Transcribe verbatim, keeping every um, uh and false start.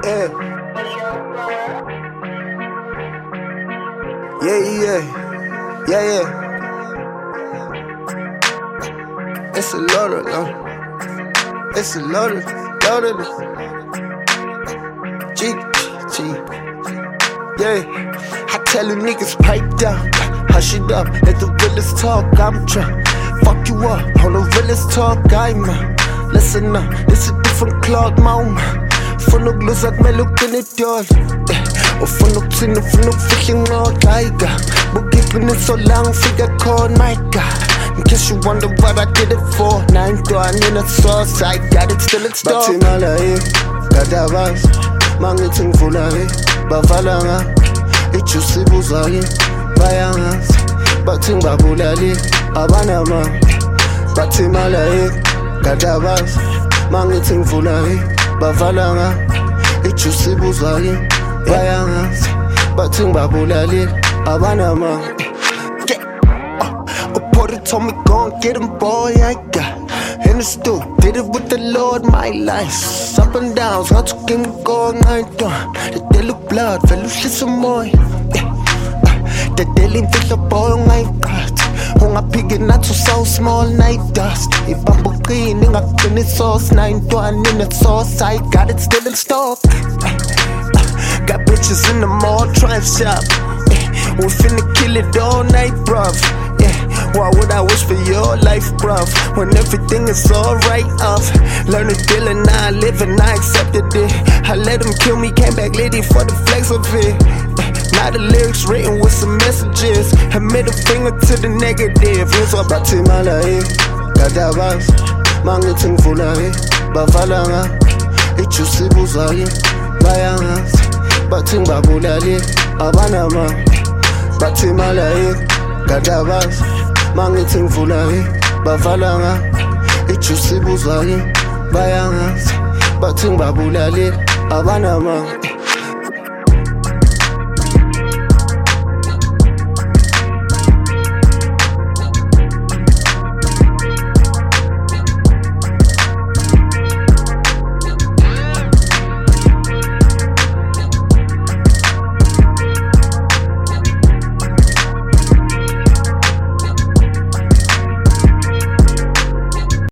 Yeah. Yeah, yeah, yeah, yeah. It's a lot of love. It's a lot of, lot of G, G. Yeah. I tell you niggas pipe down, hush it up, let the realest talk. I'm trying fuck you up on the realest talk. I'm listen up, it's a different cloud, mama. Full of glows like me looking at y'all. Och från upp till och från upp fick jag nåt lika. Bookkeeping it so long, figure called my God. In case you wonder what I did it for. Nine done in a sauce, I got it still it's dark. Batimala eh, gadabas, mangiting fulari, bavalanga, ichusi buzali, bayangas, bating babulali, abanama. Batimala eh, gadabas, mangiting fulari, bavalanga, ichusi buzali, bayangas, bating babulali, abanama. Porter told me go and get him, boy, I got in the stool, did it with the Lord, my life. Up and downs, how to get me going, I done. The daily blood, fellowship some more. The daily fish a boy, I got. Hung up pig not so so small, night dust. If I'm cleaning up in the sauce, nine done in the sauce, I got it still in stock. Got bitches in the mall, trying shop. We finna kill it all night, bruv. Why would I wish for your life, bruv, when everything is alright off? Learn a deal and I live and I accepted it. I let them kill me, came back litty for the flex of it. Now the lyrics written with some messages. I made a finger to the negative. It's all about Batimala eh, gadabas, mangiting fulari, bavalanga, ichusi buzali, bayangas, bating babulali, abanama. Batimala eh, gadabas, mangiting fulari, bavalanga, ichusi buzali, bayangas, bating babulali, abanama.